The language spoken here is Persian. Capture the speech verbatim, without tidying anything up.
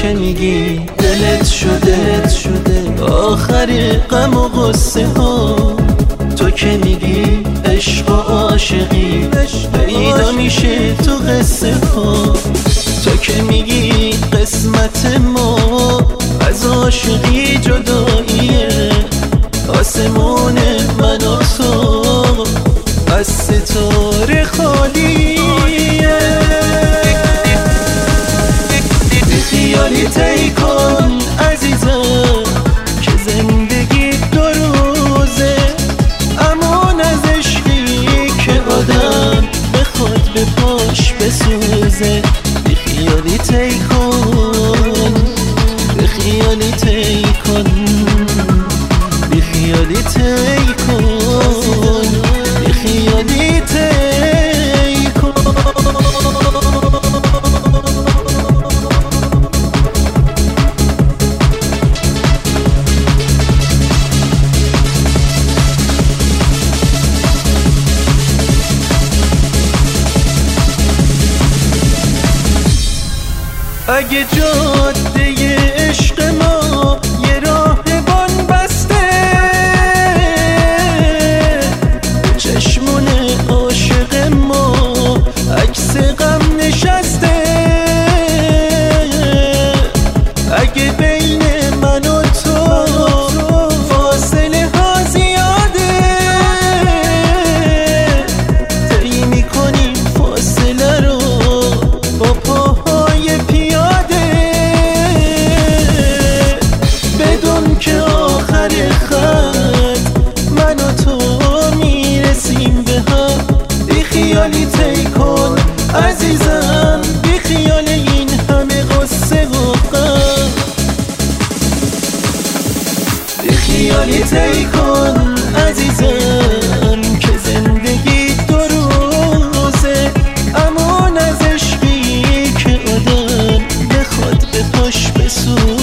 که میگی دلت شده شده آخر غم و غصه ها، تو که میگی عشق و عاشقی پیدا میشه تو قصه ها، تو که میگی قسمت ما از عاشقی جداییه، آسمون من و تو از ستاره خالیه. خیالی طی کن عزیزم که زندگی دو روزه، امان از عشقی که آدم بخواد به پاش بسوزه. بی خیالی طی کن، بی خیالی طی کن، بی خیالی طی کن، بی خیالی طی کن. اگه جاده عشق ما یه راهبان بسته، چشمون عاشق ما عکس غم نشسته، اگه بین من و تو فاصله ها زیاده، طی میکنیم فاصله رو با پاهای پیاده، بدون که آخر خط من و تو میرسیم به هم. بی خیالی طی کن عزیزم، بی خیال این همه غصه و غم. بی خیالی طی کن عزیزم که زندگی دو روزه، امان از عشقی که آدم بخواد به پاش بسوزه.